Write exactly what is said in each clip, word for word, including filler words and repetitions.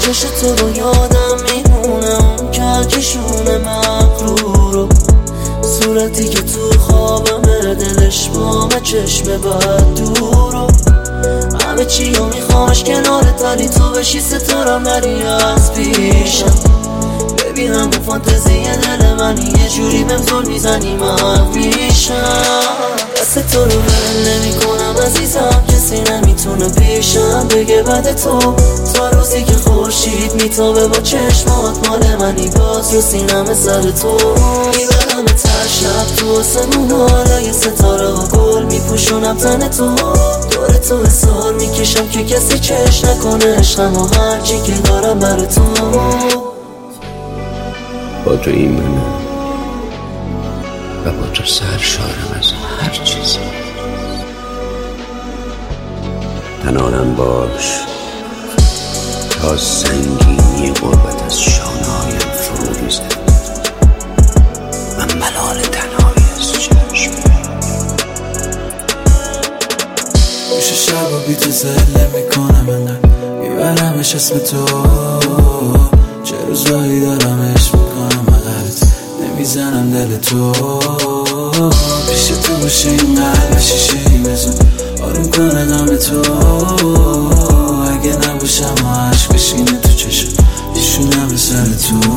چش تو رو یادم میمونه، اون کجشونه مغرورو، صورتی که تو خوابمه، دلش بامه، چشم بد دورو. همه چی رو میخوامش کنارت، ولی تو بشی ستارم نری از پیشم. ببینم اون فانتزی دل منی، یه جوری بهم زل میزنی من میشم. دست تو رو ول نمی کنم عزیزم، کسی نمیتونه پیشم بگه بعد تو. تا روزی که خورشید میتابه با چشمات، مال منی باز رو سینم سر تو. میبرم تر شب تو آسمون، حالا یه ستاره و گل میپوشونم تن تو. دور تو حسار میکشم که کسی چش نکنه عشقم و هرچی که دارم بر تو. با تو ایمنم و با تو سرشارم از هر چیزی. تنانم باش تا سنگینی غربت از شانه‌هایم فرو ریزد و ملال تنهایی از چشم. میشه شب و بی تو زله میکنم، انقدر میبرمش اسم تو. چه روزایی دارم عشق میکنم، مقرد نمیزنم دل تو. پیش تو باشه این قلب شیشه ای بزن، آروم کنه غم تو. اگه نباشم و عشق بشینه تو چشم، میشونم سر تو.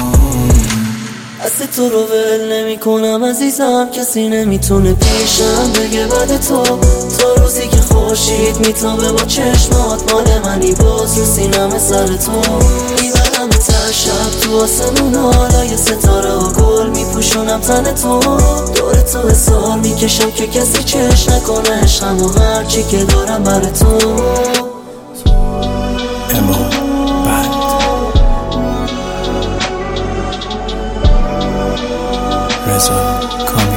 دست تو رو ول نمی کنم عزیزم، کسی نمیتونه پیشم بگه بعد تو. تا روزی که خورشید میتابه با چشمات، مال منی باز رو سینم سر تو. میبرم تر شب تو آسمون، حالا یه ستاره و گل میپوشونم تن تو. دور تو حسار میکشم که کسی چش نکنه عشقم و هرچی که دارم بر تو. اما بعد رضا کامل.